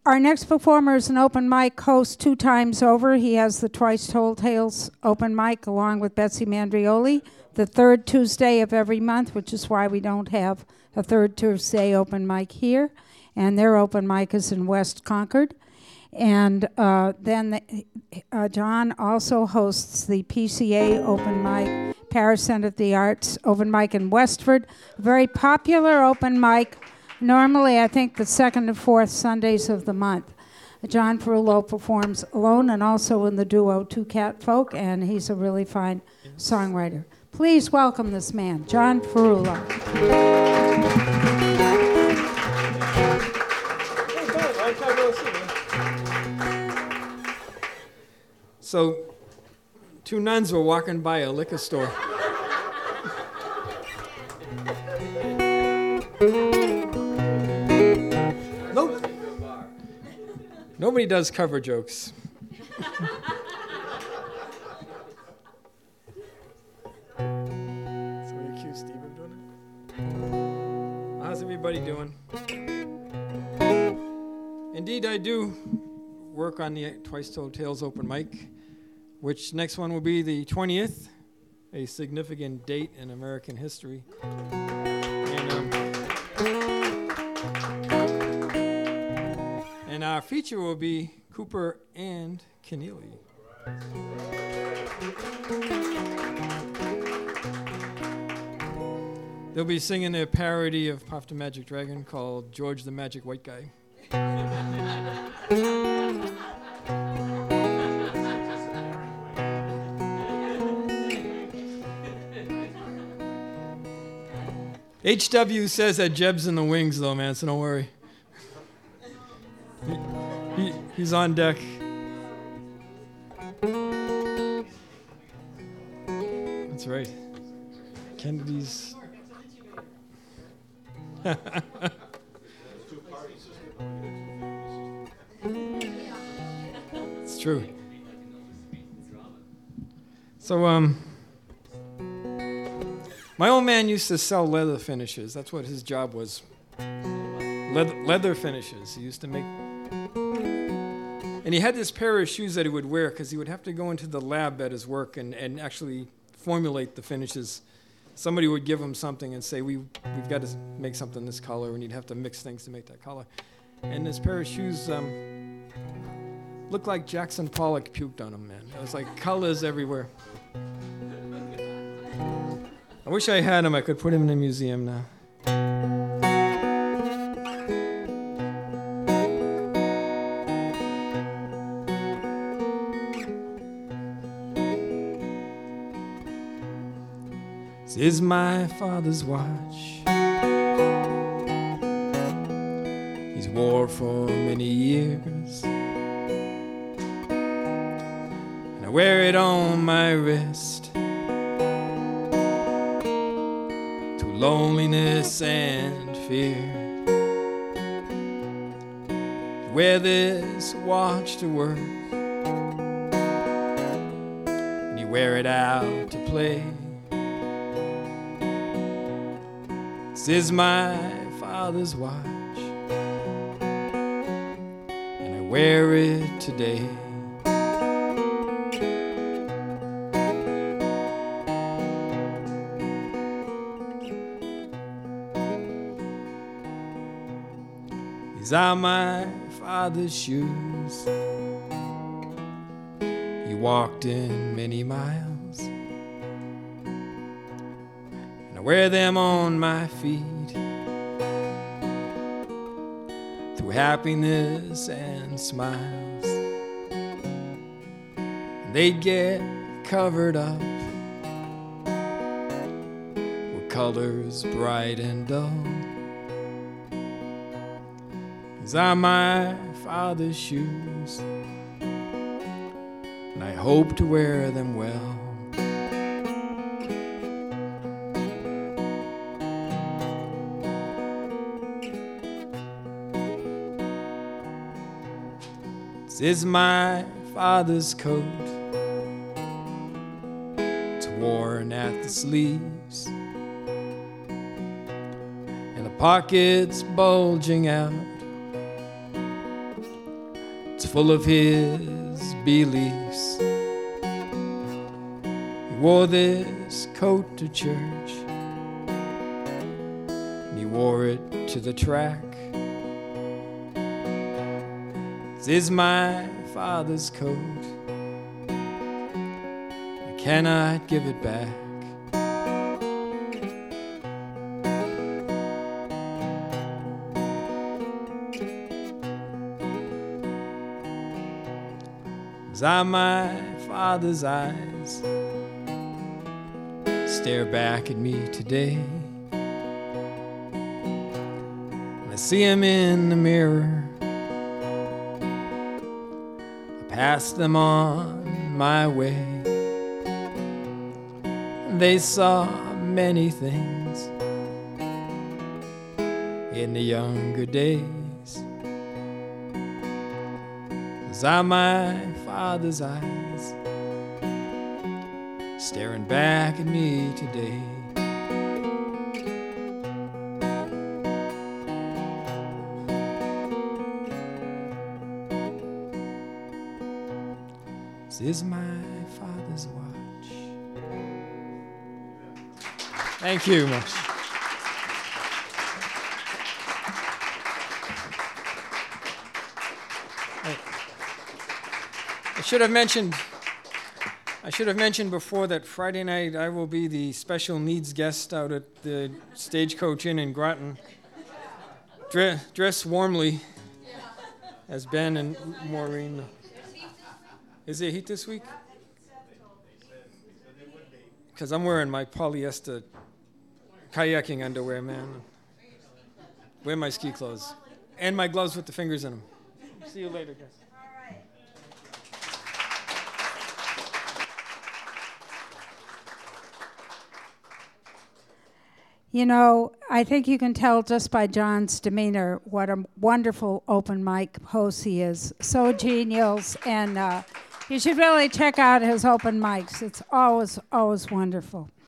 Our next performer is an open mic host 2 times over. He has the Twice Told Tales open mic along with Betsy Mandrioli, the third Tuesday of every month, which is why we don't have a third Tuesday open mic here. And their open mic is in West Concord. And John also hosts the PCA open mic, Paris Center of the Arts open mic in Westford, a very popular open mic. Normally, I think the second and fourth Sundays of the month. John Perullo performs alone and also in the duo Two Cat Folk, and he's a really fine songwriter. Please welcome this man, John Perullo. So, 2 nuns were walking by a liquor store. Nobody does cover jokes. So we accuse Steve of doing it? How's everybody doing? Indeed, I do work on the Twice Told Tales open mic, which next one will be the 20th, a significant date in American history. And our feature will be Cooper and Keneally. They'll be singing a parody of Puff the Magic Dragon called George the Magic White Guy. HW says that Jeb's in the wings, though, man, so don't worry. He's on deck. That's right. Kennedy's. It's true. So, my old man used to sell leather finishes. That's what his job was. Leather finishes. He used to make. And he had this pair of shoes that he would wear because he would have to go into the lab at his work and actually formulate the finishes. Somebody would give him something and say, we've got to make something this color, and he'd have to mix things to make that color. And this pair of shoes looked like Jackson Pollock puked on him, man. It was like colors everywhere. I wish I had him. I could put him in a museum now. This is my father's watch. He's wore for many years, and I wear it on my wrist to loneliness and fear. Wear this watch to work, and you wear it out to play. This is my father's watch, and I wear it today. These are my father's shoes. He walked in many miles, and I wear them on my feet through happiness and smiles. And they'd get covered up with colors bright and dull. These are my father's shoes, and I hope to wear them well. This is my father's coat. It's worn at the sleeves, and the pockets bulging out full of his beliefs. He wore this coat to church, and he wore it to the track. This is my father's coat, I cannot give it back. As my father's eyes stare back at me today, and I see him in the mirror, I pass them on my way. They saw many things in the younger days. As my father's eyes staring back at me today. This is my father's watch. Thank you much. I should have mentioned before that Friday night I will be the special needs guest out at the Stagecoach Inn in Groton. Dress warmly as Ben and Maureen. Is there heat this week? Because I'm wearing my polyester kayaking underwear, man. Wear my ski clothes. And my gloves with the fingers in them. See you later, guys. You know, I think you can tell just by John's demeanor what a wonderful open mic host he is. So genial, and you should really check out his open mics. It's always, always wonderful.